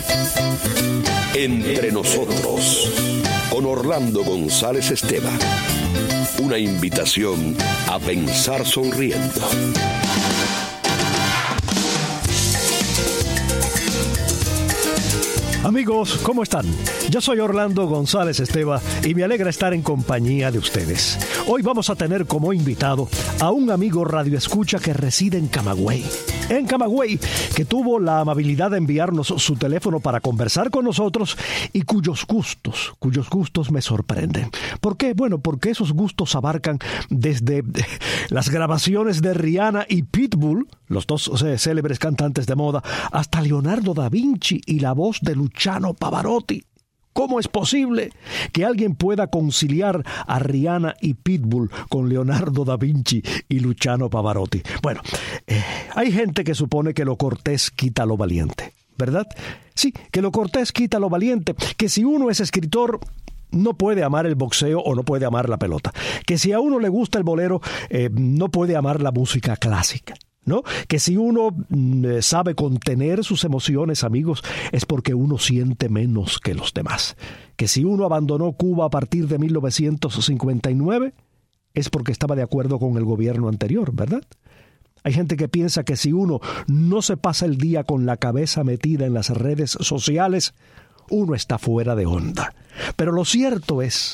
Entre nosotros, con Orlando González Esteban. Una invitación a pensar sonriendo. Amigos, ¿cómo están? Yo soy Orlando González Esteban y me alegra estar en compañía de ustedes. Hoy vamos a tener como invitado a un amigo radioescucha que reside en Camagüey. En Camagüey, que tuvo la amabilidad de enviarnos su teléfono para conversar con nosotros y cuyos gustos me sorprenden. ¿Por qué? Bueno, porque esos gustos abarcan desde las grabaciones de Rihanna y Pitbull, los dos célebres cantantes de moda, hasta Leonardo da Vinci y la voz de Luciano Pavarotti. ¿Cómo es posible que alguien pueda conciliar a Rihanna y Pitbull con Leonardo da Vinci y Luciano Pavarotti? Bueno, hay gente que supone que lo cortés quita lo valiente, ¿verdad? Sí, que lo cortés quita lo valiente, que si uno es escritor no puede amar el boxeo o no puede amar la pelota, que si a uno le gusta el bolero no puede amar la música clásica, ¿no? Que si uno sabe contener sus emociones, amigos, es porque uno siente menos que los demás. Que si uno abandonó Cuba a partir de 1959, es porque estaba de acuerdo con el gobierno anterior, ¿verdad? Hay gente que piensa que si uno no se pasa el día con la cabeza metida en las redes sociales, uno está fuera de onda. Pero lo cierto es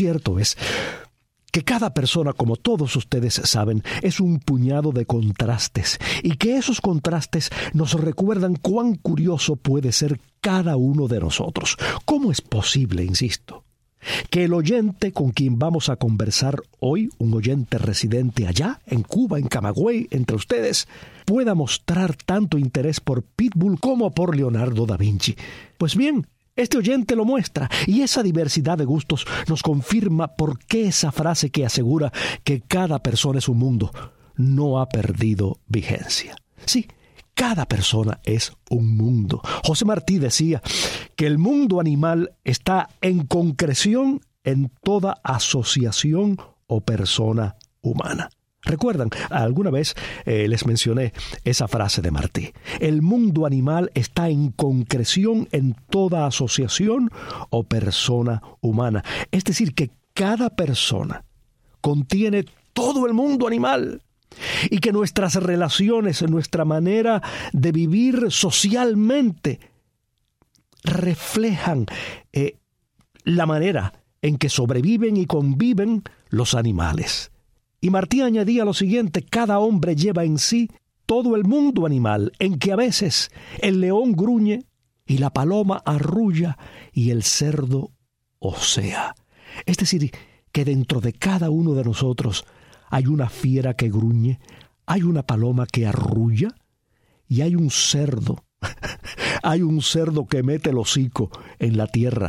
que cada persona, como todos ustedes saben, es un puñado de contrastes y que esos contrastes nos recuerdan cuán curioso puede ser cada uno de nosotros. ¿Cómo es posible, insisto, que el oyente con quien vamos a conversar hoy, un oyente residente allá, en Cuba, en Camagüey, entre ustedes, pueda mostrar tanto interés por Pitbull como por Leonardo da Vinci? Pues bien, este oyente lo muestra, y esa diversidad de gustos nos confirma por qué esa frase que asegura que cada persona es un mundo no ha perdido vigencia. Sí, cada persona es un mundo. José Martí decía que el mundo animal está en concreción en toda asociación o persona humana. ¿Recuerdan? Alguna vez les mencioné esa frase de Martí. El mundo animal está en concreción en toda asociación o persona humana. Es decir, que cada persona contiene todo el mundo animal y que nuestras relaciones, nuestra manera de vivir socialmente reflejan la manera en que sobreviven y conviven los animales. Y Martí añadía lo siguiente: cada hombre lleva en sí todo el mundo animal, en que a veces el león gruñe y la paloma arrulla y el cerdo osea. Es decir, que dentro de cada uno de nosotros hay una fiera que gruñe, hay una paloma que arrulla y hay un cerdo. Hay un cerdo que mete el hocico en la tierra,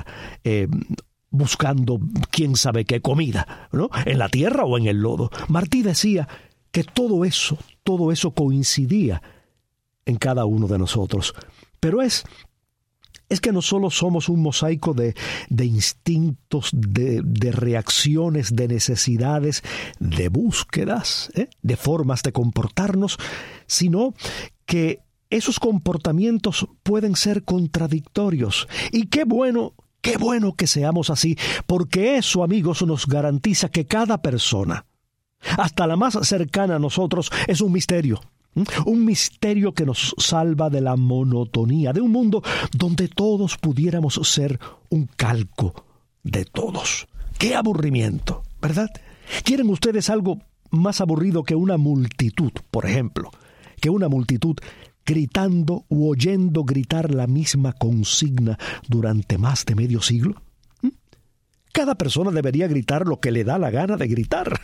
buscando quién sabe qué comida, ¿no? En la tierra o en el lodo. Martí decía que todo eso coincidía en cada uno de nosotros. Pero es que no solo somos un mosaico de instintos, de reacciones, de necesidades, de búsquedas, de formas de comportarnos, sino que esos comportamientos pueden ser contradictorios. Y qué bueno que seamos así, porque eso, amigos, nos garantiza que cada persona, hasta la más cercana a nosotros, es un misterio. Un misterio que nos salva de la monotonía, de un mundo donde todos pudiéramos ser un calco de todos. ¡Qué aburrimiento!, ¿verdad? ¿Quieren ustedes algo más aburrido que una multitud, por ejemplo? Que una multitud gritando u oyendo gritar la misma consigna durante más de medio siglo. Cada persona debería gritar lo que le da la gana de gritar.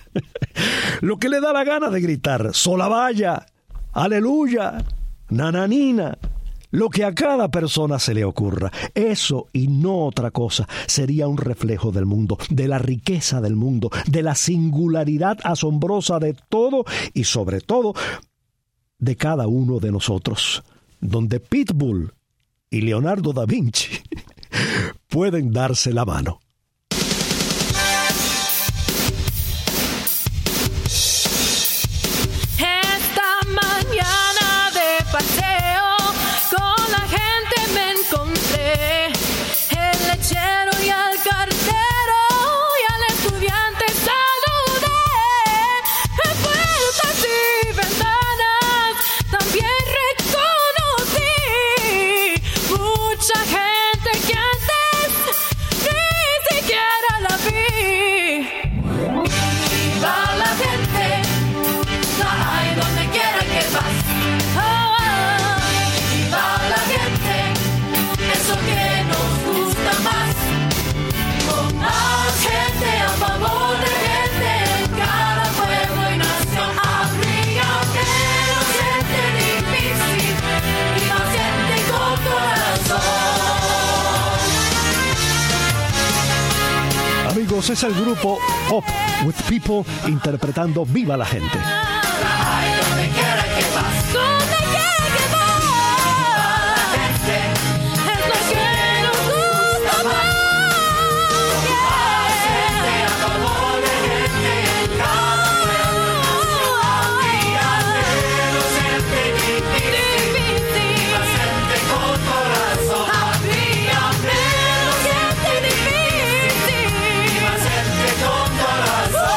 Lo que le da la gana de gritar. Solabaya, aleluya, nananina. Lo que a cada persona se le ocurra. Eso y no otra cosa sería un reflejo del mundo, de la riqueza del mundo, de la singularidad asombrosa de todo y sobre todo de cada uno de nosotros, donde Pitbull y Leonardo da Vinci pueden darse la mano. Esta mañana de paseo con la gente me encontré. amigos, es el grupo Up With People interpretando Viva la Gente. Ay, donde quiera que vas, donde quiera que vas, es lo que nos gusta más. Sea como de gente en cada no siente difícil, siente con corazón. No siente difícil, siente con corazón.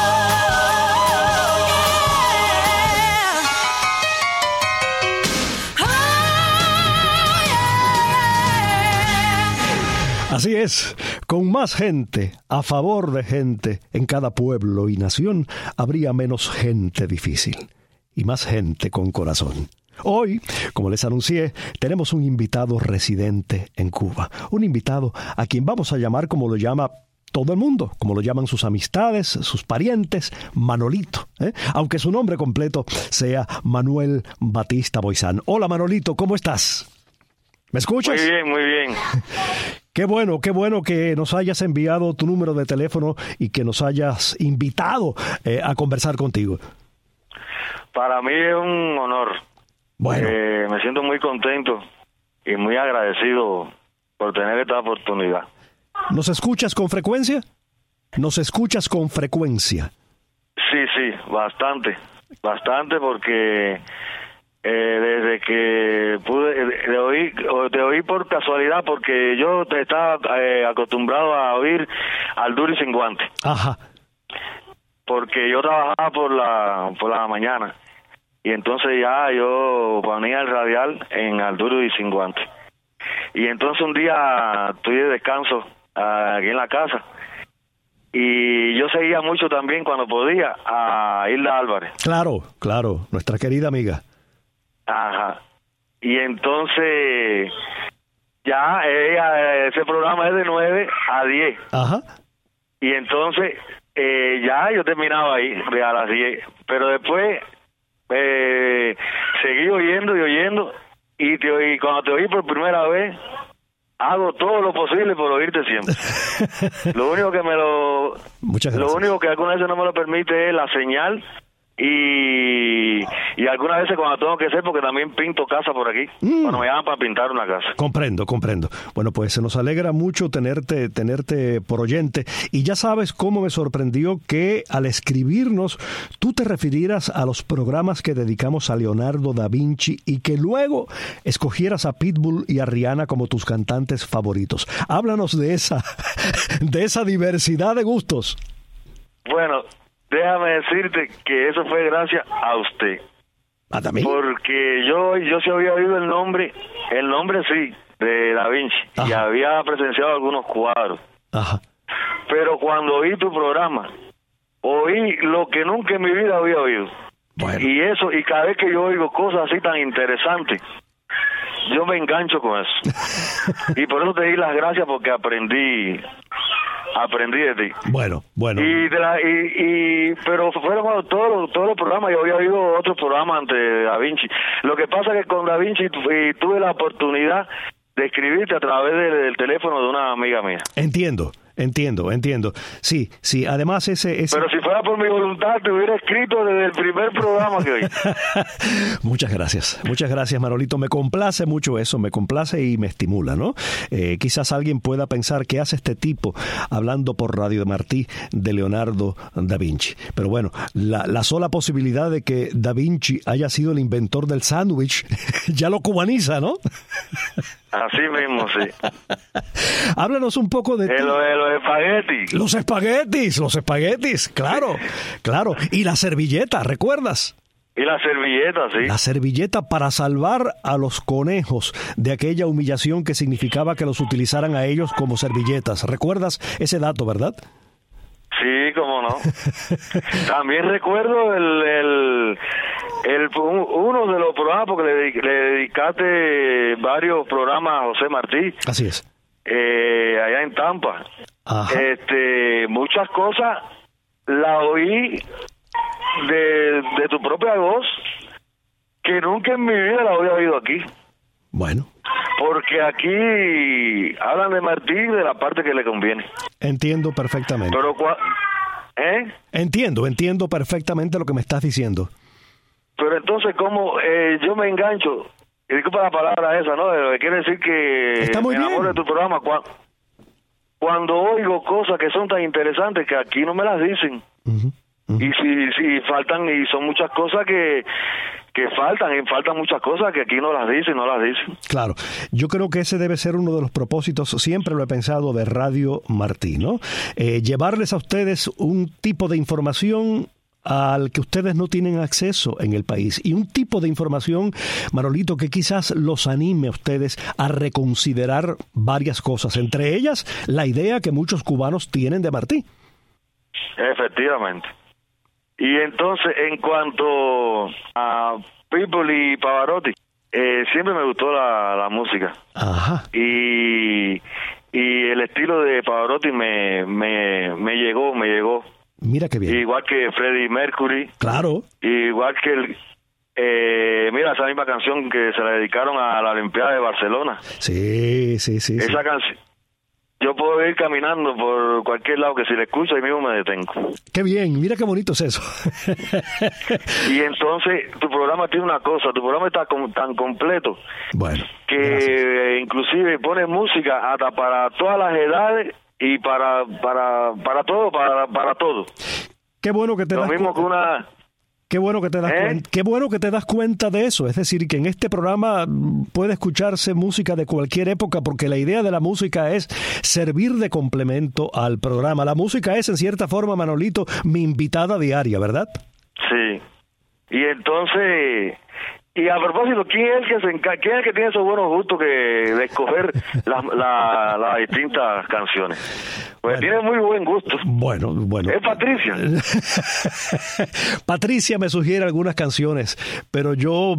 Así es, con más gente, a favor de gente, en cada pueblo y nación, habría menos gente difícil y más gente con corazón. Hoy, como les anuncié, tenemos un invitado residente en Cuba, un invitado a quien vamos a llamar como lo llama todo el mundo, como lo llaman sus amistades, sus parientes, Manolito, aunque su nombre completo sea Manuel Batista Boizán. Hola Manolito, ¿cómo estás? ¿Me escuchas? Muy bien. Qué bueno que nos hayas enviado tu número de teléfono y que nos hayas invitado a conversar contigo. Para mí es un honor. Bueno. Me siento muy contento y muy agradecido por tener esta oportunidad. ¿Nos escuchas con frecuencia? ¿Nos escuchas con frecuencia? Sí, bastante porque desde que te oí por casualidad, porque yo te estaba acostumbrado a oír al Duro y Sin Guante. Ajá. Porque yo trabajaba por la mañana y entonces ya yo ponía el radial en Al Duro y Sin Guante. Y entonces un día estoy de descanso aquí en la casa y yo seguía mucho también cuando podía a Hilda Álvarez. Claro, nuestra querida amiga. Ajá. Y entonces ya ese programa es de 9 a 10. Ajá. Y entonces ya yo terminaba ahí a las 10, pero después seguí oyendo y cuando te oí por primera vez hago todo lo posible por oírte siempre. Lo único que Muchas gracias. Lo único que algunas veces no me lo permite es la señal y algunas veces cuando tengo que ser, porque también pinto casa por aquí, cuando me llaman para pintar una casa. Comprendo. Bueno, pues se nos alegra mucho tenerte por oyente, y ya sabes cómo me sorprendió que al escribirnos tú te refirieras a los programas que dedicamos a Leonardo da Vinci y que luego escogieras a Pitbull y a Rihanna como tus cantantes favoritos. Háblanos de esa diversidad de gustos. Bueno, déjame decirte que eso fue gracias a usted. ¿A también? Porque yo sí había oído el nombre sí, de Da Vinci. Ajá. Y había presenciado algunos cuadros. Ajá. Pero cuando oí tu programa, oí lo que nunca en mi vida había oído. Bueno. Y cada vez que yo oigo cosas así tan interesantes, yo me engancho con eso. Y por eso te di las gracias, porque aprendí de ti. Bueno. Pero fueron todos los programas. Yo había oído otros programas antes de Da Vinci. Lo que pasa es que con Da Vinci tuve la oportunidad de escribirte a través del teléfono de una amiga mía. Entiendo. Sí, además ese... Pero si fuera por mi voluntad, te hubiera escrito desde el primer programa que oí. Muchas gracias, Manolito. Me complace mucho eso, me complace y me estimula, ¿no? Quizás alguien pueda pensar que hace este tipo hablando por Radio de Martí de Leonardo da Vinci. Pero bueno, la sola posibilidad de que da Vinci haya sido el inventor del sándwich ya lo cubaniza, ¿no? Así mismo, sí. Háblanos un poco de los espaguetis. Los espaguetis, claro. Y la servilleta, ¿recuerdas? Y la servilleta, sí. La servilleta para salvar a los conejos de aquella humillación que significaba que los utilizaran a ellos como servilletas. ¿Recuerdas ese dato, verdad? Sí, cómo no. También recuerdo uno de los programas, porque le dedicaste varios programas a José Martí. Así es. Allá en Tampa. Ajá. Muchas cosas la oí de tu propia voz, que nunca en mi vida la había oído aquí. Bueno. Porque aquí hablan de Martí de la parte que le conviene. Entiendo perfectamente. Pero Entiendo perfectamente lo que me estás diciendo. Pero entonces, ¿cómo yo me engancho? Y disculpa la palabra esa, ¿no? Quiere decir que está muy me enamoro bien de tu programa cuando oigo cosas que son tan interesantes que aquí no me las dicen. Uh-huh. Y si faltan, y son muchas cosas que faltan muchas cosas que aquí no las dicen. Claro, yo creo que ese debe ser uno de los propósitos, siempre lo he pensado, de Radio Martí, ¿no? Llevarles a ustedes un tipo de información al que ustedes no tienen acceso en el país, y un tipo de información, Manolito, que quizás los anime a ustedes a reconsiderar varias cosas, entre ellas la idea que muchos cubanos tienen de Martí. Efectivamente. Y entonces, en cuanto a People y Pavarotti, siempre me gustó la música. Ajá. Y el estilo de Pavarotti me llegó. Mira qué bien. Igual que Freddie Mercury. Claro. Igual que mira, esa misma canción que se la dedicaron a la Olimpiada de Barcelona. Sí. Esa canción. Yo puedo ir caminando por cualquier lado que si la escucho ahí mismo me detengo. Qué bien, mira qué bonito es eso. Y entonces tu programa tiene una cosa, tu programa está tan completo, bueno, que gracias. Inclusive pone música hasta para todas las edades y para todo. Qué bueno que te Lo das mismo que una... Qué bueno que te das cuenta de eso, es decir, que en este programa puede escucharse música de cualquier época, porque la idea de la música es servir de complemento al programa. La música es, en cierta forma, Manolito, mi invitada diaria, ¿verdad? Sí. Y entonces, y a propósito, ¿quién es el que tiene esos buenos gustos de escoger las distintas canciones? Pues tiene muy buen gusto. Bueno. Es Patricia. Patricia me sugiere algunas canciones, pero yo,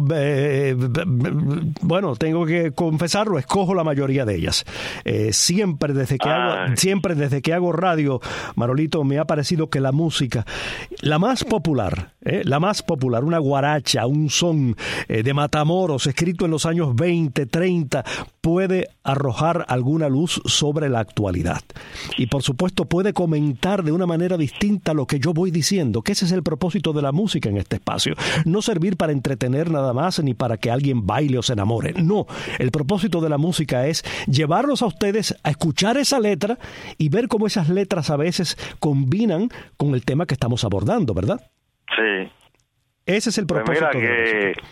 tengo que confesarlo, escojo la mayoría de ellas. Siempre desde que hago radio, Manolito, me ha parecido que la música, la más popular, una guaracha, un son de Matamoros, escrito en los años 20, 30, puede arrojar alguna luz sobre la actualidad. Y por supuesto puede comentar de una manera distinta lo que yo voy diciendo, que ese es el propósito de la música en este espacio. No servir para entretener nada más, ni para que alguien baile o se enamore. No, el propósito de la música es llevarlos a ustedes a escuchar esa letra y ver cómo esas letras a veces combinan con el tema que estamos abordando, ¿verdad? Sí. Ese es el propósito de la música.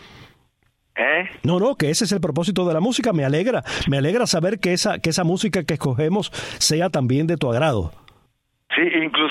Que ese es el propósito de la música. Me alegra saber que esa música que escogemos sea también de tu agrado. Sí,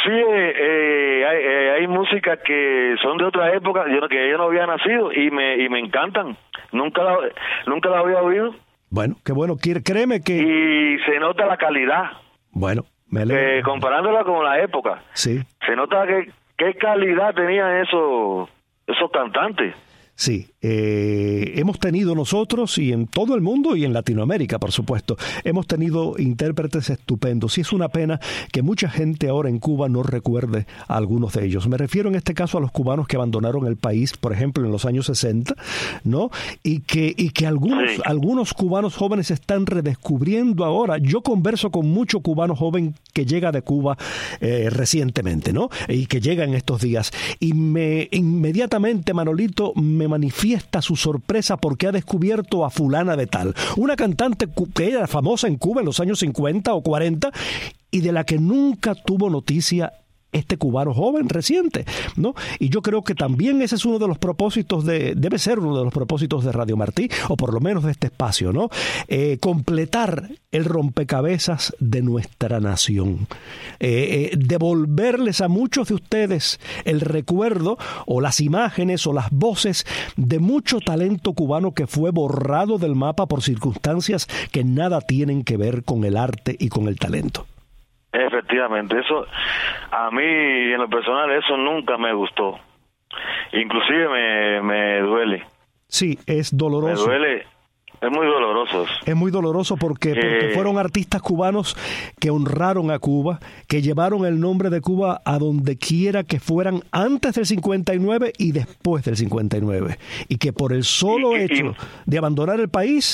inclusive hay músicas que son de otra época, que yo no había nacido y me encantan. Nunca la había oído. Bueno, qué bueno. Créeme que... Y se nota la calidad. Bueno, me alegra. Comparándola con la época. Sí. Se nota qué calidad tenían esos cantantes. Sí, hemos tenido nosotros, y en todo el mundo y en Latinoamérica, por supuesto, hemos tenido intérpretes estupendos, y es una pena que mucha gente ahora en Cuba no recuerde a algunos de ellos. Me refiero en este caso a los cubanos que abandonaron el país, por ejemplo, en los años 60, ¿no? Y que algunos cubanos jóvenes están redescubriendo ahora. Yo converso con mucho cubano joven que llega de Cuba recientemente, ¿no? Y que llega en estos días. Y inmediatamente, Manolito, me manifiesta su sorpresa porque ha descubierto a fulana de tal, una cantante que era famosa en Cuba en los años 50 o 40 y de la que nunca tuvo noticia este cubano joven reciente, ¿no? Y yo creo que también ese es uno de los propósitos debe ser uno de los propósitos de Radio Martí, o por lo menos de este espacio, ¿no? Completar el rompecabezas de nuestra nación, devolverles a muchos de ustedes el recuerdo o las imágenes o las voces de mucho talento cubano que fue borrado del mapa por circunstancias que nada tienen que ver con el arte y con el talento. Efectivamente, eso a mí en lo personal eso nunca me gustó, inclusive me duele. Sí, es doloroso. Me duele, es muy doloroso. Es muy doloroso porque fueron artistas cubanos que honraron a Cuba, que llevaron el nombre de Cuba a donde quiera que fueran antes del 59 y después del 59, y que por el solo hecho de abandonar el país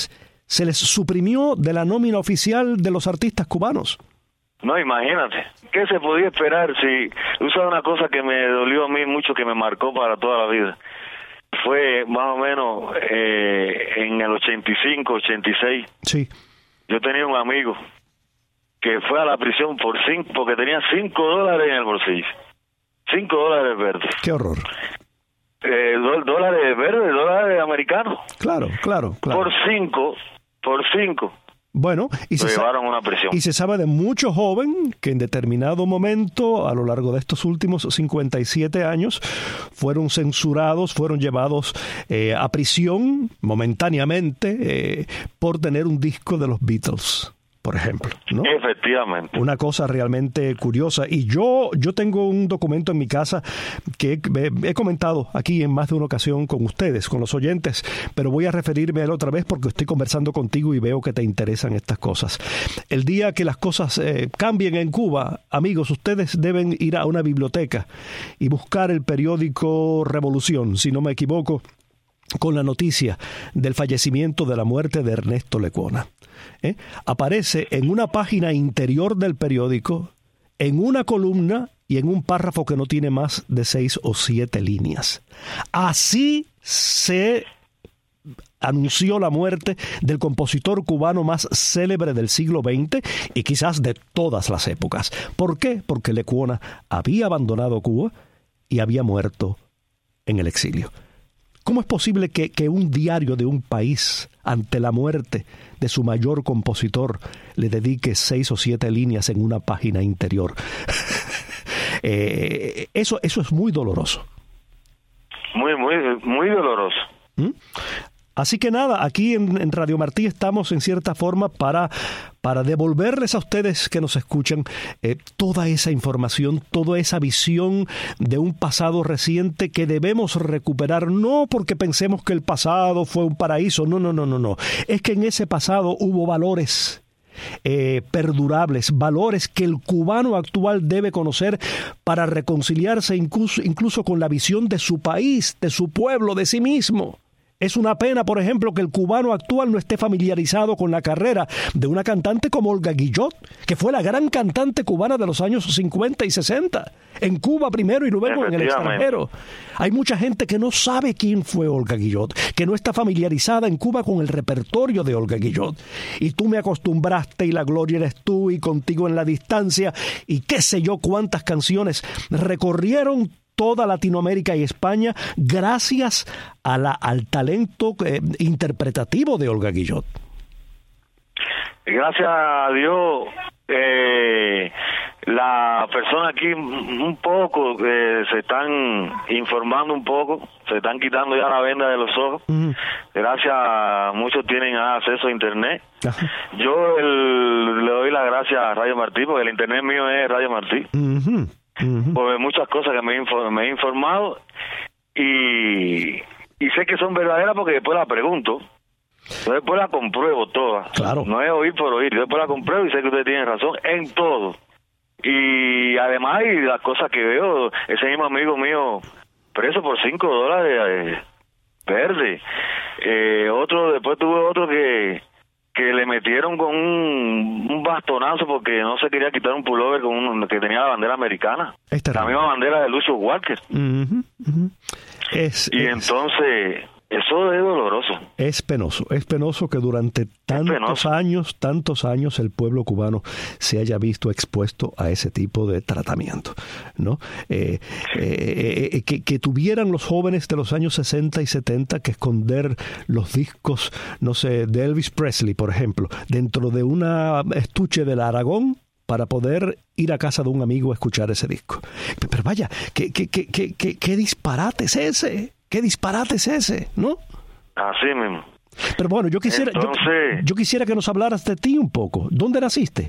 se les suprimió de la nómina oficial de los artistas cubanos. No, imagínate, ¿qué se podía esperar si usaba una cosa que me dolió a mí mucho, que me marcó para toda la vida? Fue más o menos en el 85, 86. Sí. Yo tenía un amigo que fue a la prisión porque tenía $5 en el bolsillo. $5 verdes. Qué horror. Dólares verdes, dólares americanos. Claro. Por cinco. Bueno, y lo llevaron a una prisión. Y se sabe de muchos jóvenes que en determinado momento, a lo largo de estos últimos 57 años, fueron censurados, fueron llevados a prisión momentáneamente por tener un disco de los Beatles, por ejemplo, ¿no? Efectivamente. Una cosa realmente curiosa. Y yo tengo un documento en mi casa que he comentado aquí en más de una ocasión con ustedes, con los oyentes, pero voy a referirme a él otra vez porque estoy conversando contigo y veo que te interesan estas cosas. El día que las cosas cambien en Cuba, amigos, ustedes deben ir a una biblioteca y buscar el periódico Revolución, si no me equivoco, con la noticia del fallecimiento, de la muerte de Ernesto Lecuona. Aparece en una página interior del periódico, en una columna y en un párrafo que no tiene más de 6 o 7 líneas. Así se anunció la muerte del compositor cubano más célebre del siglo XX y quizás de todas las épocas. ¿Por qué? Porque Lecuona había abandonado Cuba y había muerto en el exilio. ¿Cómo es posible que un diario de un país, ante la muerte de su mayor compositor, le dedique 6 o 7 líneas en una página interior? Eso es muy doloroso. Muy doloroso. Así que nada, aquí en Radio Martí estamos en cierta forma para devolverles a ustedes que nos escuchan toda esa información, toda esa visión de un pasado reciente que debemos recuperar, no porque pensemos que el pasado fue un paraíso, no. Es que en ese pasado hubo valores perdurables, valores que el cubano actual debe conocer para reconciliarse incluso con la visión de su país, de su pueblo, de sí mismo. Es una pena, por ejemplo, que el cubano actual no esté familiarizado con la carrera de una cantante como Olga Guillot, que fue la gran cantante cubana de los años 50 y 60, en Cuba primero y luego en el extranjero. Hay mucha gente que no sabe quién fue Olga Guillot, que no está familiarizada en Cuba con el repertorio de Olga Guillot. Y tú me acostumbraste y la gloria eres tú y contigo en la distancia y qué sé yo cuántas canciones recorrieron toda Latinoamérica y España gracias al talento interpretativo de Olga Guillot. Gracias a Dios, la persona aquí un poco se están informando un poco, se están quitando ya la venda de los ojos. Gracias, muchos tienen acceso a internet. Ajá. Yo le doy las gracias a Radio Martí, porque el internet mío es Radio Martí. Por muchas cosas que me he informado y sé que son verdaderas porque después las pregunto, después las compruebo todas. Claro. No es oír por oír, después las compruebo y sé que ustedes tienen razón en todo. Y además hay las cosas que veo, ese mismo amigo mío preso por $5 verde. Después tuve otro que le metieron con un bastonazo porque no se quería quitar un pullover que tenía la bandera americana, la misma bandera de Lucio Walker. Entonces eso es doloroso. Es penoso que durante tantos años el pueblo cubano se haya visto expuesto a ese tipo de tratamiento, ¿no? Que tuvieran los jóvenes de los años 60 y 70 que esconder los discos, no sé, de Elvis Presley, por ejemplo, dentro de una estuche del Aragón para poder ir a casa de un amigo a escuchar ese disco. Pero vaya, ¿qué disparate es ese? ¿Qué disparate es ese? ¿No? Así mismo. Pero bueno, yo quisiera que nos hablaras de ti un poco. ¿Dónde naciste?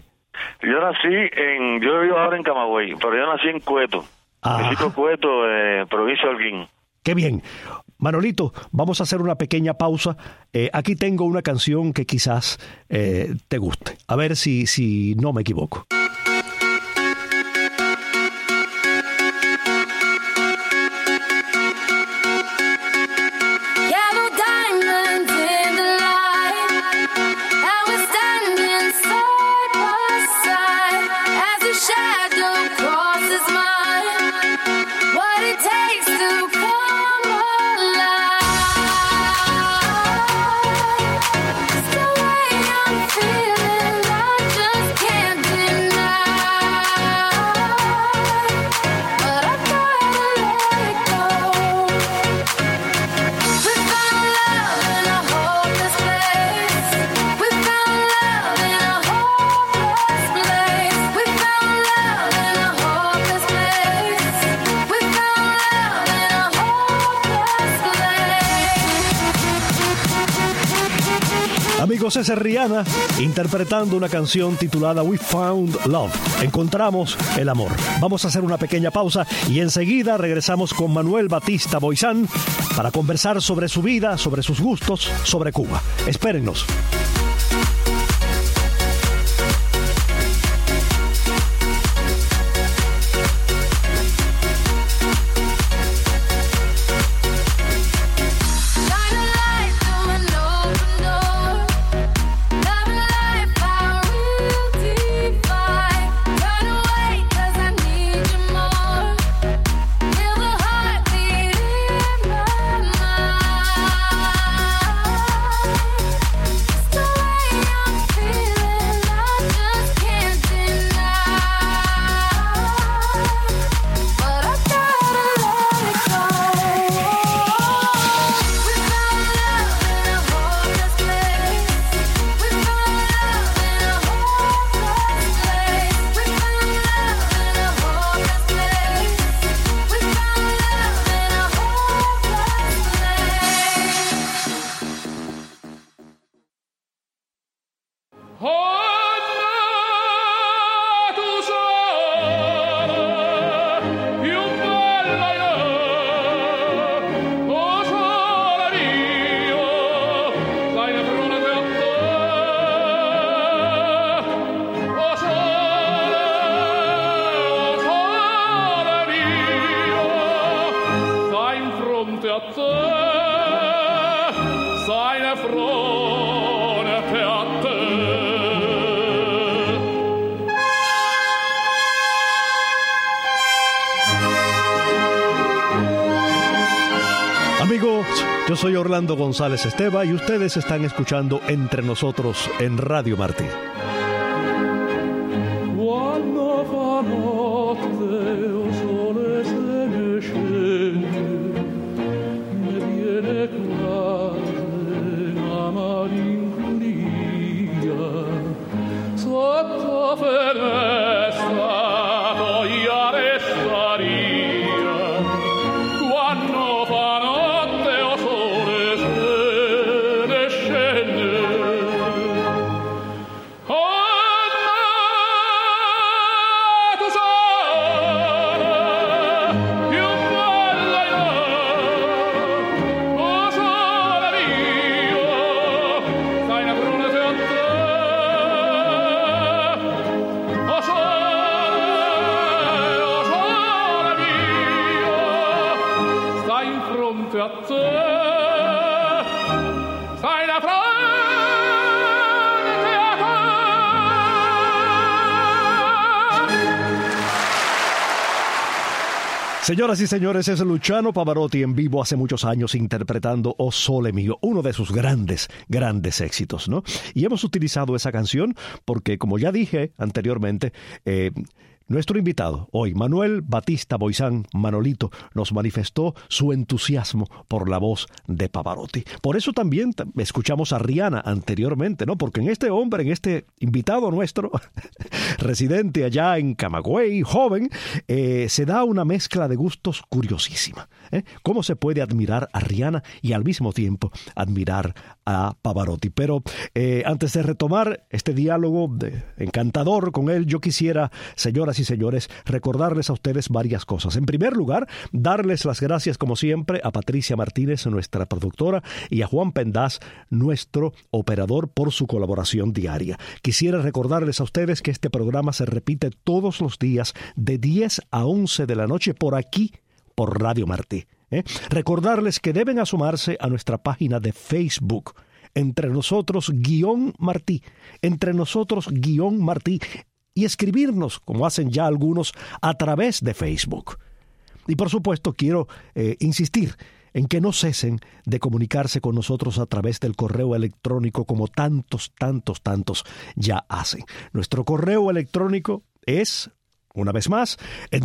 Yo vivo ahora en Camagüey, pero yo nací en Cueto. Municipio Cueto, provincia de Holguín. Qué bien. Manolito, vamos a hacer una pequeña pausa. Aquí tengo una canción que quizás te guste. A ver si no me equivoco. Entonces es Rihanna interpretando una canción titulada We Found Love. Encontramos el amor. Vamos a hacer una pequeña pausa y enseguida regresamos con Manuel Batista Boisán para conversar sobre su vida, sobre sus gustos, sobre Cuba. Espérennos. Amigos, yo soy Orlando González Esteva y ustedes están escuchando Entre Nosotros en Radio Martí. Señoras y señores, es Luciano Pavarotti en vivo hace muchos años interpretando O Sole Mio, uno de sus grandes éxitos, ¿no? Y hemos utilizado esa canción porque, como ya dije anteriormente, nuestro invitado hoy, Manuel Batista Boisán, Manolito, nos manifestó su entusiasmo por la voz de Pavarotti. Por eso también escuchamos a Rihanna anteriormente, ¿no? Porque en este hombre, en este invitado nuestro, residente allá en Camagüey, joven, se da una mezcla de gustos curiosísima. ¿Cómo se puede admirar a Rihanna y al mismo tiempo admirar a Pavarotti? Pero antes de retomar este diálogo encantador con él, yo quisiera, señoras y señores, recordarles a ustedes varias cosas. En primer lugar, darles las gracias, como siempre, a Patricia Martínez, nuestra productora, y a Juan Pendaz, nuestro operador, por su colaboración diaria. Quisiera recordarles a ustedes que este programa se repite todos los días de 10 a 11 de la noche por aquí, por Radio Martí. Recordarles que deben asomarse a nuestra página de Facebook, Entre Nosotros-Martí, Entre Nosotros-Martí, y escribirnos, como hacen ya algunos, a través de Facebook. Y por supuesto quiero insistir en que no cesen de comunicarse con nosotros a través del correo electrónico como tantos ya hacen. Nuestro correo electrónico es, una vez más,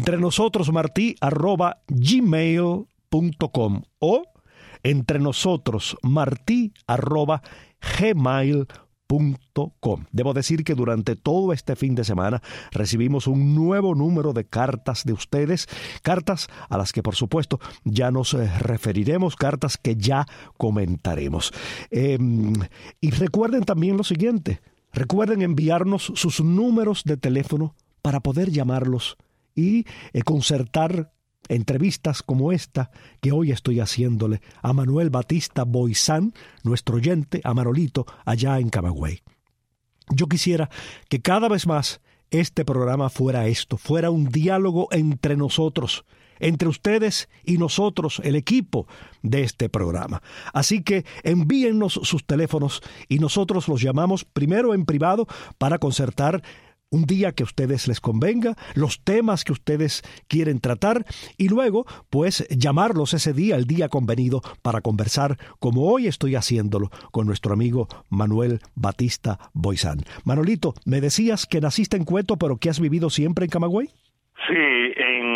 entrenosotros@gmail.com o entrenosotros@gmail.com. Debo decir que durante todo este fin de semana recibimos un nuevo número de cartas de ustedes, cartas a las que por supuesto ya nos referiremos, cartas que ya comentaremos. Y recuerden también lo siguiente, recuerden enviarnos sus números de teléfono para poder llamarlos y concertar entrevistas como esta que hoy estoy haciéndole a Manuel Batista Boisán, nuestro oyente, a Manolito, allá en Camagüey. Yo quisiera que cada vez más este programa fuera esto, fuera un diálogo entre nosotros, entre ustedes y nosotros, el equipo de este programa. Así que envíennos sus teléfonos y nosotros los llamamos primero en privado para concertar un día que a ustedes les convenga, los temas que ustedes quieren tratar y luego, pues, llamarlos ese día, el día convenido, para conversar como hoy estoy haciéndolo con nuestro amigo Manuel Batista Boisán. Manolito, me decías que naciste en Cueto, pero que has vivido siempre en Camagüey. Sí,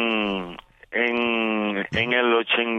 en el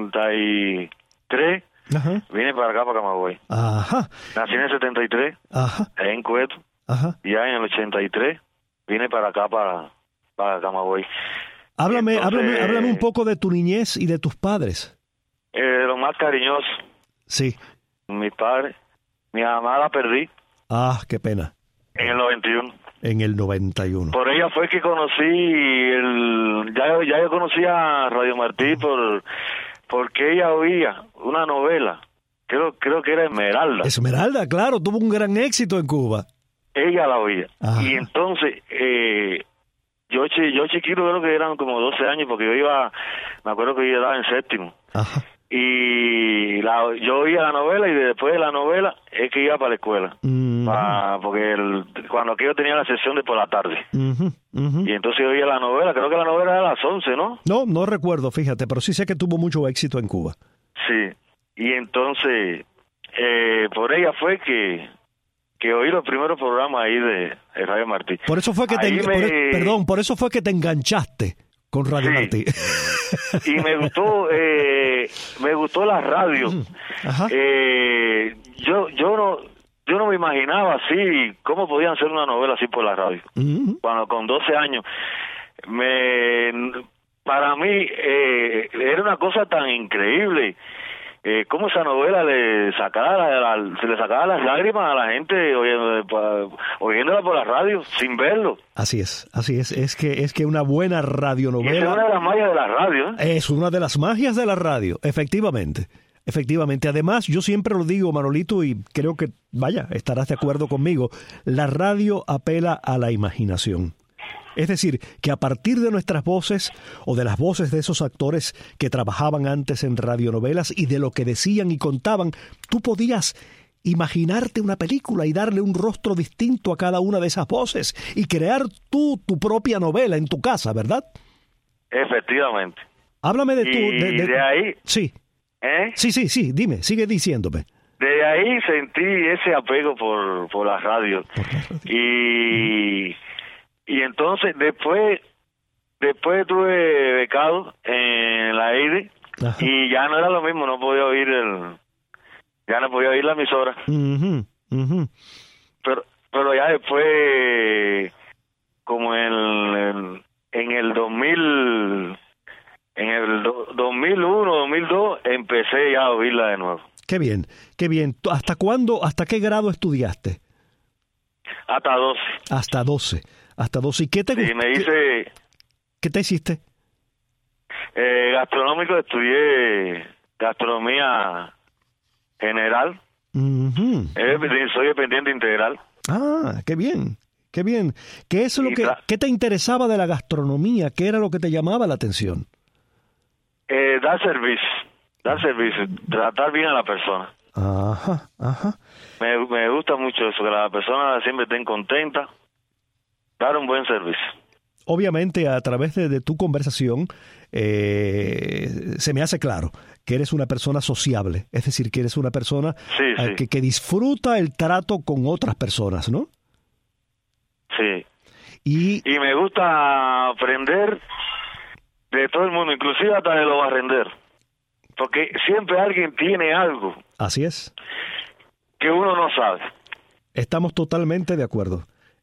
83 Ajá. vine para acá, para Camagüey. Ajá. Nací en el 73, Ajá. en Cueto. Ajá. Ya en el 83 vine para acá, para Camagüey. Háblame un poco. poco de tu niñez y de tus padres. Lo más cariñoso, Sí. mi padre, mi mamá la perdí Ah, qué pena. en el 91. En el 91. Por ella fue que conocí ya yo conocía a Radio Martí porque ella oía una novela, creo que era Esmeralda. Esmeralda, claro, tuvo un gran éxito en Cuba. Ella la oía. Ajá. Y entonces yo chiquito, creo que eran como 12 años, porque me acuerdo que yo estaba en séptimo. Ajá. Y yo oía la novela y después de la novela es que iba para la escuela. Porque cuando aquello tenía la sesión de por la tarde. Y entonces yo oía la novela, creo que la novela era a las 11, ¿no? No recuerdo, fíjate, pero sí sé que tuvo mucho éxito en Cuba. Sí. Y entonces por ella fue que oí los primeros programas ahí de Radio Martí. Por eso fue que por eso fue que te enganchaste con Radio Martí. Y me gustó la radio. Ajá. Yo no me imaginaba así cómo podían hacer una novela así por la radio. Cuando con 12 años para mí era una cosa tan increíble. Cómo esa novela se le sacaba las lágrimas a la gente oyéndola por la radio sin verlo. Así es. Es que una buena radionovela. Y esa es una de las magias de la radio. Es una de las magias de la radio, efectivamente. Además, yo siempre lo digo, Manolito, y creo que, estarás de acuerdo conmigo, la radio apela a la imaginación. Es decir, que a partir de nuestras voces o de las voces de esos actores que trabajaban antes en radionovelas y de lo que decían y contaban, tú podías imaginarte una película y darle un rostro distinto a cada una de esas voces y crear tú tu propia novela en tu casa, ¿verdad? Efectivamente. Háblame de y tu... de ahí... Sí. ¿Eh? Sí, dime, sigue diciéndome. De ahí sentí ese apego por la radio. Y entonces después estuve becado en la EIDE. Ajá. Y ya no era lo mismo, no podía oír la emisora. Pero ya después, como en el 2000, en el 2001, 2002, empecé ya a oírla de nuevo. Qué bien. ¿Hasta qué grado estudiaste? Hasta 12. Hasta 12. ¿Y qué te gustó? Sí, me hice... ¿Qué te hiciste? Gastronómico, estudié gastronomía general. Soy dependiente integral. Ah, qué bien. ¿Qué es lo qué te interesaba de la gastronomía? ¿Qué era lo que te llamaba la atención? Dar servicio, tratar bien a la persona. Ajá. Me gusta mucho eso, que la persona siempre esté contenta, dar un buen servicio. Obviamente, a través de tu conversación, se me hace claro que eres una persona sociable, es decir, que eres una persona sí. Que disfruta el trato con otras personas, ¿no? Sí. Y me gusta aprender de todo el mundo, inclusive hasta de los barrenderos, porque siempre alguien tiene algo. Así es. Que uno no sabe. Estamos totalmente de acuerdo.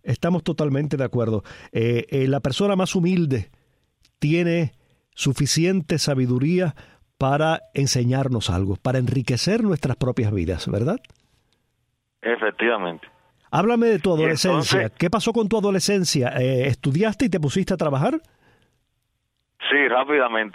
La persona más humilde tiene suficiente sabiduría para enseñarnos algo, para enriquecer nuestras propias vidas, ¿verdad? Efectivamente. Háblame de tu adolescencia. Entonces, ¿qué pasó con tu adolescencia? ¿Estudiaste y te pusiste a trabajar? Sí, rápidamente.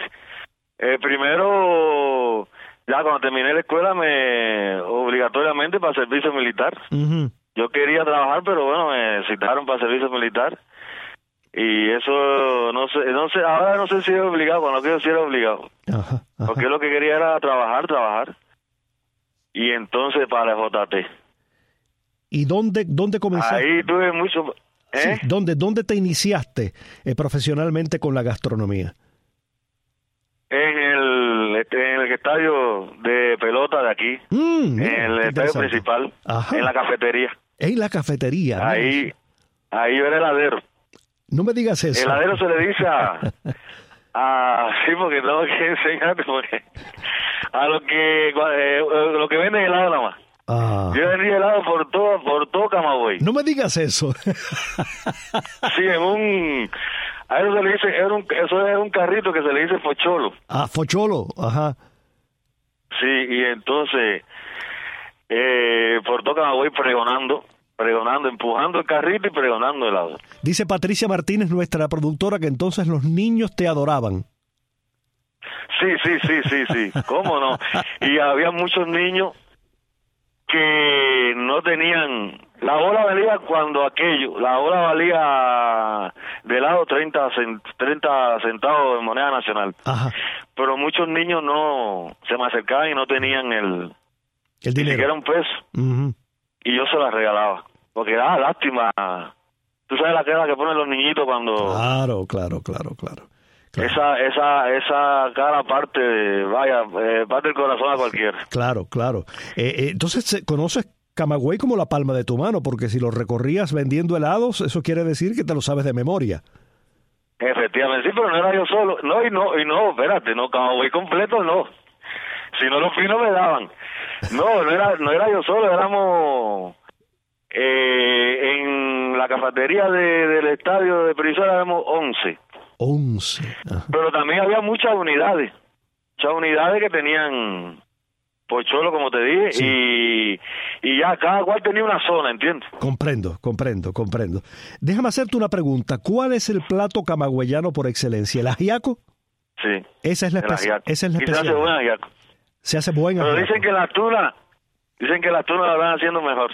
Primero, ya cuando terminé la escuela, obligatoriamente para servicio militar. Uh-huh. Yo quería trabajar, pero bueno, me citaron para servicio militar. Y eso, no sé, ahora no sé si era obligado, cuando yo sí era obligado. Ajá. Porque lo que quería era trabajar. Y entonces para el JT. ¿Y dónde comenzaste? Ahí tuve mucho... Sí, ¿dónde te iniciaste profesionalmente con la gastronomía? En el estadio de pelota de aquí, en el estadio principal, Ajá. en la cafetería. En la cafetería. Ahí yo era heladero. No me digas eso. Heladero se le dice sí, porque tengo que enseñarte, porque a lo que venden helado nada más. Ah. Yo vendí helado por todo Camagüey. No me digas eso. Sí, a eso se le dice, eso es un carrito que se le dice focholo. Ah, focholo, ajá. Sí, y entonces, por todo Camagüey pregonando, empujando el carrito y pregonando helado. Dice Patricia Martínez, nuestra productora, que entonces los niños te adoraban. Sí, ¿cómo no? Y había muchos niños que no tenían... La bola valía de helado 30 centavos de moneda nacional. Ajá. Pero muchos niños no se me acercaban y no tenían el dinero. Ni siquiera un peso. Uh-huh. Y yo se las regalaba. Porque daba lástima. Tú sabes la cara que ponen los niñitos cuando... Claro. Esa cara parte del corazón a cualquiera. Claro. Entonces, ¿conoces Camagüey como la palma de tu mano? Porque si lo recorrías vendiendo helados, eso quiere decir que te lo sabes de memoria. Efectivamente, sí, pero no era yo solo. No, espérate, Camagüey completo no. Si no, los finos me daban. No era yo solo, éramos... en la cafetería del estadio de Perisora éramos 11. 11. Ajá. Pero también había muchas unidades que tenían pocholo, como te dije, sí. y ya cada cual tenía una zona, ¿entiendes? Comprendo. Déjame hacerte una pregunta. ¿Cuál es el plato camagüeyano por excelencia? ¿El ajiaco? Sí. Esa es la especialidad. Y se hace buen ajiaco. Se hace buen ajiaco. Pero dicen que la tuna la van haciendo mejor.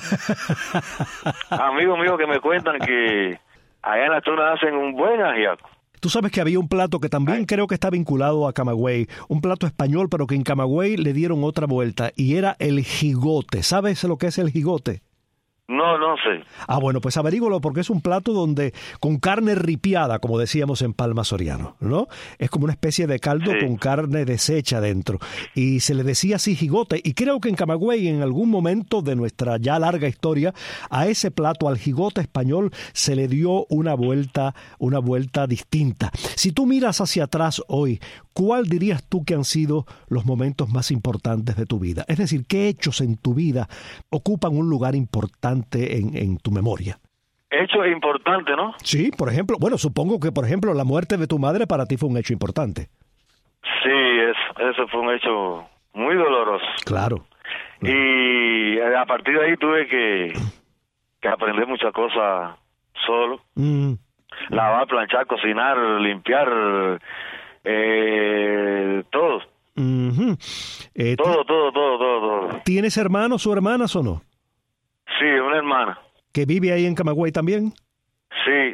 Amigos míos que me cuentan que allá en la tuna hacen un buen ajiaco. Tú sabes que había un plato que también creo que está vinculado a Camagüey, un plato español, pero que en Camagüey le dieron otra vuelta, y era el jigote. ¿Sabes lo que es el jigote? No sé. Bueno, pues averígalo, porque es un plato donde con carne ripiada, como decíamos en Palma Soriano, ¿no? Es como una especie de caldo con carne deshecha dentro. Y se le decía así jigote. Y creo que en Camagüey, en algún momento de nuestra ya larga historia, a ese plato, al jigote español, se le dio una vuelta distinta. Si tú miras hacia atrás hoy, ¿cuál dirías tú que han sido los momentos más importantes de tu vida? Es decir, ¿qué hechos en tu vida ocupan un lugar importante en tu memoria? Hecho importante, ¿no? Sí, por ejemplo, supongo que, por ejemplo, la muerte de tu madre para ti fue un hecho importante. Sí, eso fue un hecho muy doloroso. Claro. Y a partir de ahí tuve que aprender muchas cosas solo. Lavar, planchar, cocinar, limpiar, todo. Uh-huh. Todo. ¿Tienes hermanos o hermanas o no? Sí, una hermana. ¿Que vive ahí en Camagüey también? Sí.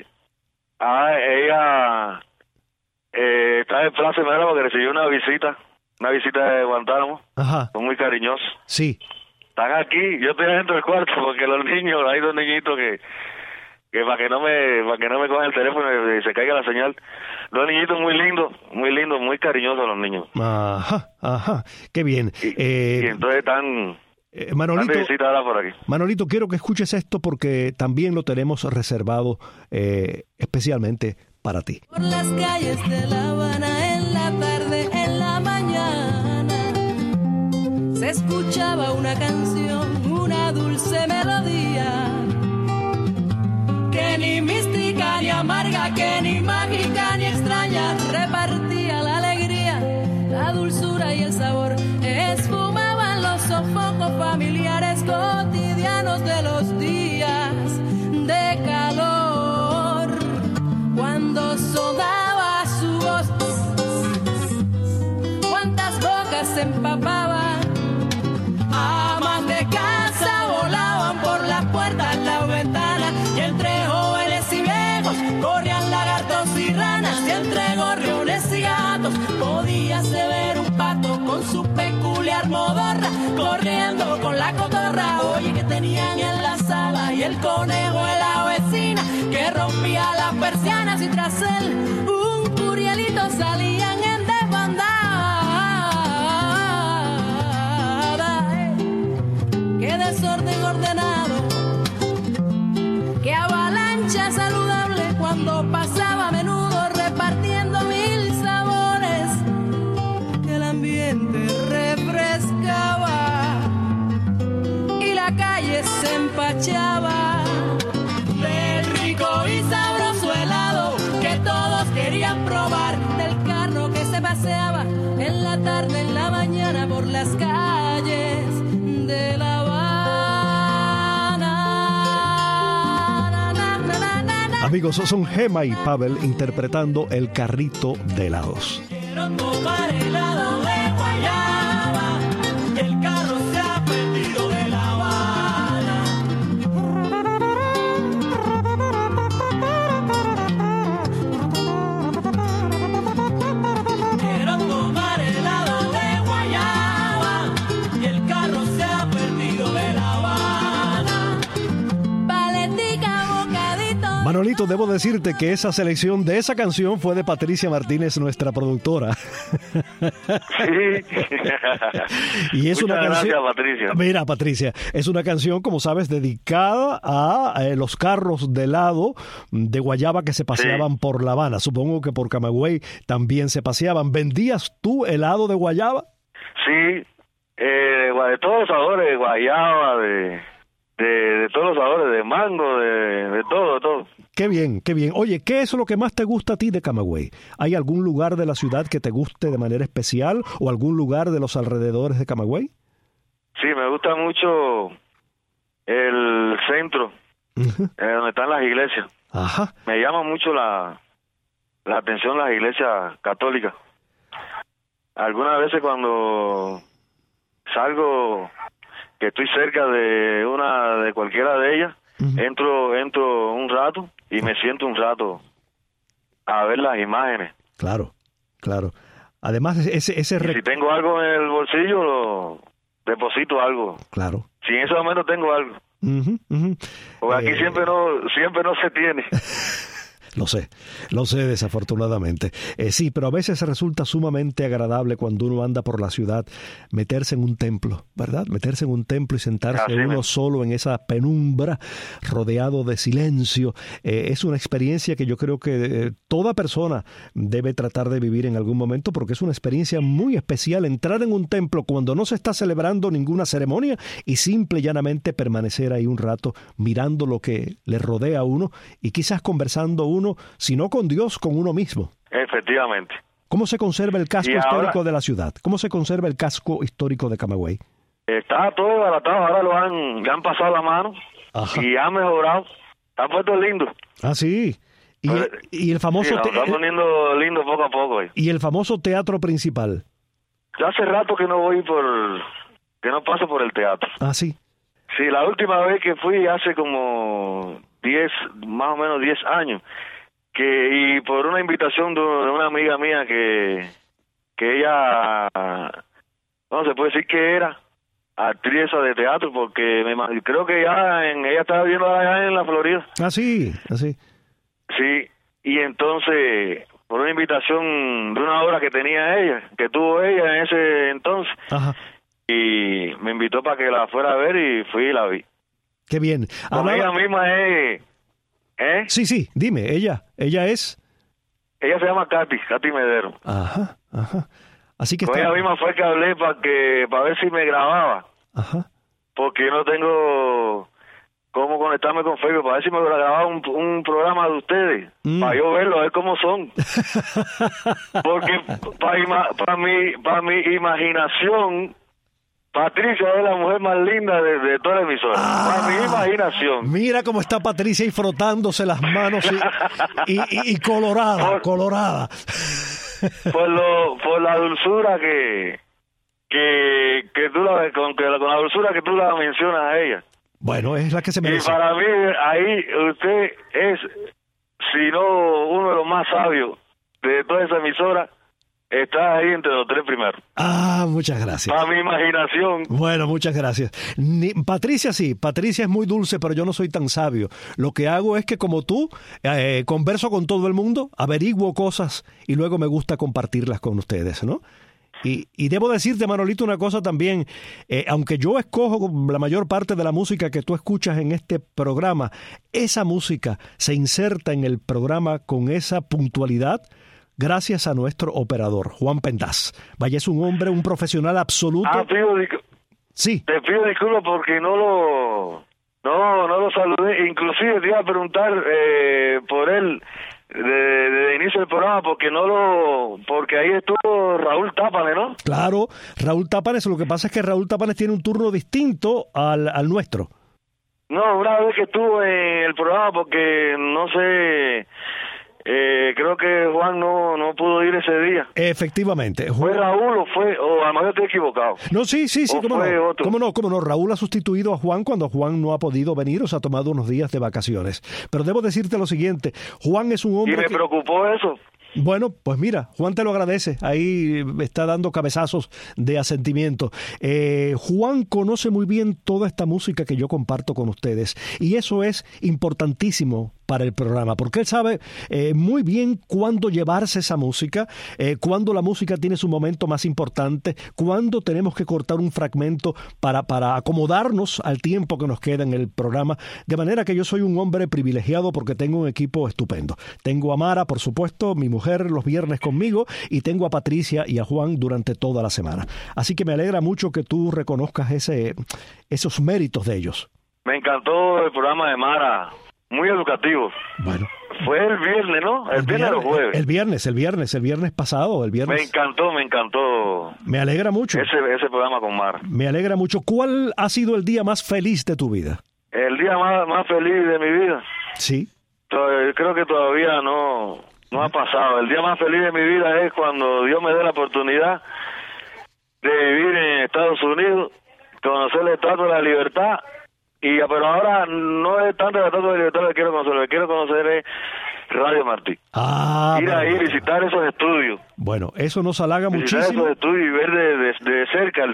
Ella está en Plaza Mera porque recibió una visita de Guantánamo. Ajá. Son muy cariñosos. Sí. Están aquí, yo estoy dentro del cuarto porque los niños, hay dos niñitos que para que no me cojan el teléfono y se caiga la señal. Dos niñitos muy lindos, muy cariñosos los niños. Ajá, qué bien. Y entonces están... Manolito, quiero que escuches esto porque también lo tenemos reservado especialmente para ti. Por las calles de La Habana, en la tarde, en la mañana, se escuchaba una canción, una dulce melodía que ni mística ni amarga, que ni mágica ni extraña, repartía la alegría, la dulzura y el sabor, esfumaban los sofocos familiares cotidianos de los días de calor. Cuando sonaba su voz, cuántas bocas se empapaban, amas de casa volaban por las puertas, las ventanas, y entre jóvenes y viejos corrían lagartos y ranas, y entre gorriones y gatos podíase ver un pato con su peculiar modorra, corriendo con la cotorra, oye, que tenían en la sala, y el conejo de la vecina que rompía las persianas, y tras él un curielito salían en desbandada. Qué desorden ordenado, qué avalancha saludable, cuando pasaba a menudo repartiendo mil sabores, el ambiente refrescaba y la calle se empachaba del rico y sabroso helado que todos querían probar, del carro que se paseaba en la tarde, en la mañana por las calles de La Habana. Amigos, son Gema y Pavel interpretando El carrito de helados. Quiero tomar helado de guayaba, el carro se ha perdido de La Habana. Quiero tomar helado de guayaba, y el carro se ha perdido de La Habana. Paletica, bocadito. Manolito, debo decirte que esa selección de esa canción fue de Patricia Martínez, nuestra productora. Sí. Y es una Muchas canción. gracias, Patricia. Mira, Patricia, es una canción, como sabes, dedicada a los carros de helado de guayaba que se paseaban por La Habana. Supongo que por Camagüey también se paseaban. ¿Vendías tú helado de guayaba? Sí, de todos los sabores, de guayaba, de todos los sabores, de mango, de todo, de todo. Qué bien, qué bien. Oye, ¿qué es lo que más te gusta a ti de Camagüey? ¿Hay algún lugar de la ciudad que te guste de manera especial o algún lugar de los alrededores de Camagüey? Sí, me gusta mucho el centro, donde están las iglesias. Ajá. Me llama mucho la atención las iglesias católicas. Algunas veces cuando salgo, que estoy cerca de cualquiera de ellas, entro un rato y me siento un rato a ver las imágenes. Claro, claro. Además, ese Si tengo algo en el bolsillo, deposito algo. Claro. Si en ese momento tengo algo. Porque aquí siempre no se tiene. Lo sé desafortunadamente. Sí, pero a veces resulta sumamente agradable cuando uno anda por la ciudad meterse en un templo, ¿verdad? Meterse en un templo y sentarse uno solo en esa penumbra, rodeado de silencio. Es una experiencia que yo creo que toda persona debe tratar de vivir en algún momento, porque es una experiencia muy especial entrar en un templo cuando no se está celebrando ninguna ceremonia y simple y llanamente permanecer ahí un rato mirando lo que le rodea a uno y quizás conversando uno, si no con Dios, con uno mismo. Efectivamente. ¿Cómo se conserva el casco histórico de la ciudad? ¿Cómo se conserva el casco histórico de Camagüey? Está todo desbaratado, ahora le han pasado la mano. Ajá. Y ha mejorado. Está puesto lindo. Ah, sí. Y el famoso... Sí, está poniendo lindo poco a poco. Y el famoso teatro principal. Ya hace rato que no que no paso por el teatro. Ah, sí. Sí, la última vez que fui hace como más o menos 10 años. Y por una invitación de una amiga mía que ella, no se puede decir que era actriz de teatro, porque creo que ella estaba viviendo allá en la Florida. Ah, sí, así. Sí, y entonces, por una invitación de una obra que tenía ella, que tuvo ella en ese entonces, ajá, y me invitó para que la fuera a ver y fui y la vi. Qué bien. Ella misma es... Sí, dime, ella es... Ella se llama Katy Medero. Ajá. Así que ella misma fue que hablé para ver si me grababa. Ajá. Porque yo no tengo cómo conectarme con Facebook para ver si me grababa un programa de ustedes, para yo verlo, a ver cómo son. Porque para mi imaginación, Patricia es la mujer más linda de toda la emisora. Para mi imaginación. Mira cómo está Patricia ahí frotándose las manos y colorada. Por la dulzura que tú con la dulzura que tú la mencionas a ella. Bueno, es la que se merece. Y para mí, ahí usted es, si no uno de los más sabios de toda esa emisora, está ahí entre los 3 primeros. Muchas gracias. Para mi imaginación. Bueno, muchas gracias. Patricia sí, Patricia es muy dulce, pero yo no soy tan sabio. Lo que hago es que como tú, converso con todo el mundo, averiguo cosas y luego me gusta compartirlas con ustedes, ¿no? Y debo decirte, Manolito, una cosa también. Aunque yo escojo la mayor parte de la música que tú escuchas en este programa, esa música se inserta en el programa con esa puntualidad gracias a nuestro operador, Juan Pendaz. Vaya, es un hombre, un profesional absoluto. Sí. Te pido disculpas porque no lo saludé. Inclusive te iba a preguntar por él de inicio del programa porque ahí estuvo Raúl Tápanes, ¿no? Claro, Raúl Tápanes. Lo que pasa es que Raúl Tápanes tiene un turno distinto al nuestro. No, una vez que estuvo en el programa porque no sé, creo que Juan no pudo ir ese día. Efectivamente. ¿Fue Raúl o a lo mejor estoy equivocado? No, sí, ¿cómo no? Raúl ha sustituido a Juan cuando Juan no ha podido venir o se ha tomado unos días de vacaciones. Pero debo decirte lo siguiente, Juan es un hombre me preocupó eso. Bueno, pues mira, Juan te lo agradece, ahí está dando cabezazos de asentimiento. Juan conoce muy bien toda esta música que yo comparto con ustedes y eso es importantísimo para el programa, porque él sabe muy bien cuándo llevarse esa música, cuándo la música tiene su momento más importante, cuándo tenemos que cortar un fragmento para acomodarnos al tiempo que nos queda en el programa, de manera que yo soy un hombre privilegiado porque tengo un equipo estupendo. Tengo a Mara, por supuesto, mi mujer los viernes conmigo, y tengo a Patricia y a Juan durante toda la semana. Así que me alegra mucho que tú reconozcas esos méritos de ellos. Me encantó el programa de Mara. Muy educativo. Bueno. Fue el viernes, ¿no? El viernes o el jueves. El viernes pasado, Me encantó. Me alegra mucho. Ese programa con Mara. Me alegra mucho. ¿Cuál ha sido el día más feliz de tu vida? El día más feliz de mi vida. Sí. Creo que todavía no ha pasado. El día más feliz de mi vida es cuando Dios me dé la oportunidad de vivir en Estados Unidos, conocer el Estatua de la Libertad. Pero ahora no es tanto el Estatua de la Libertad que quiero conocer es Radio Martí. Ir ahí, visitar esos estudios. Bueno, eso nos halaga muchísimo. Visitar esos estudios y ver de cerca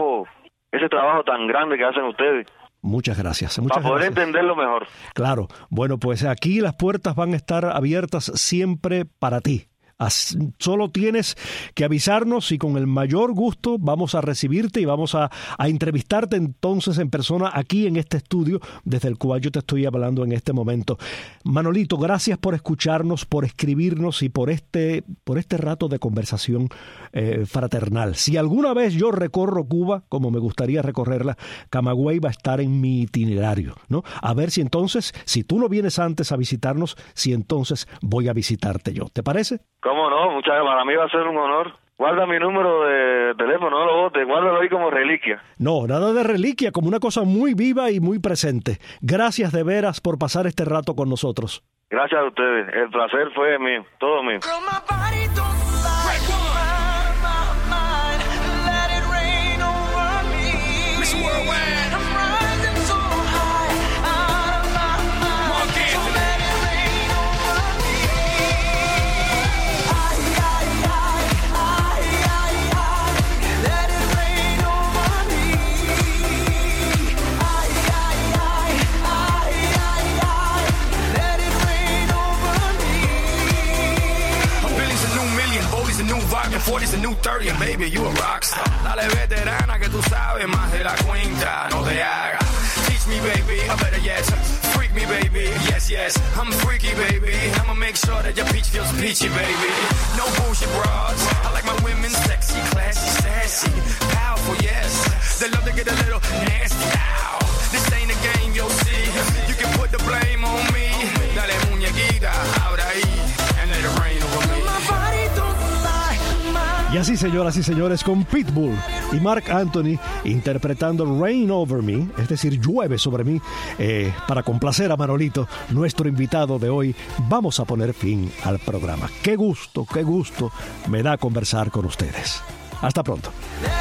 ese trabajo tan grande que hacen ustedes. Muchas gracias. Para poder entenderlo mejor. Claro. Bueno, pues aquí las puertas van a estar abiertas siempre para ti. Solo tienes que avisarnos y con el mayor gusto vamos a recibirte y vamos a entrevistarte entonces en persona aquí en este estudio desde el cual yo te estoy hablando en este momento. Manolito, gracias por escucharnos, por escribirnos y por este rato de conversación fraternal. Si alguna vez yo recorro Cuba, como me gustaría recorrerla, Camagüey va a estar en mi itinerario, ¿no? A ver si entonces, si tú no vienes antes a visitarnos, si entonces voy a visitarte yo. ¿Te parece? ¿Cómo no? Para mí va a ser un honor. Guarda mi número de teléfono, no lo botes, guárdalo ahí como reliquia. No, nada de reliquia, como una cosa muy viva y muy presente. Gracias de veras por pasar este rato con nosotros. Gracias a ustedes, el placer fue mío, todo mío. Vodka 40's a new 30 and baby you a rockstar. Dale veterana que tú sabes más de la cuenta, no te hagas. Teach me baby, or better yet, freak me baby, yes, I'm freaky baby. I'ma make sure that your peach feels peachy baby. No bullshit bras, I like my women sexy, classy, sassy, powerful, yes. They love to get a little nasty now. This ain't a game, you'll see. You can put the blame on me. Dale muñequita, ahora ahí, and let it rain over me. Y así, señoras y señores, con Pitbull y Marc Anthony interpretando Rain Over Me, es decir, llueve sobre mí, para complacer a Manolito, nuestro invitado de hoy, vamos a poner fin al programa. Qué gusto me da conversar con ustedes. Hasta pronto.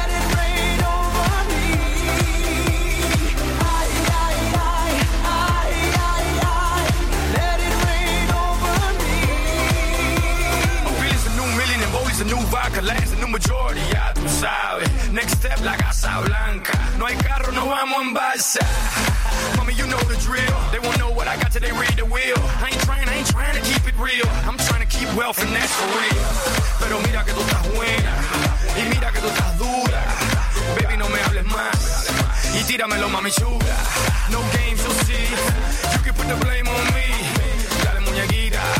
A new vodka, lands, a new majority, ya tú sabes. Next step, la Casa Blanca. No hay carro, no vamos en balsa. Mommy, you know the drill. They won't know what I got till they read the wheel. I ain't trying to keep it real. I'm trying to keep wealth and that's for real. Pero mira que tú estás buena. Y mira que tú estás dura. Baby, no me hables más. Y tíramelo, mami chula. No games, you'll see. You can put the blame on me. Dale, muñequita.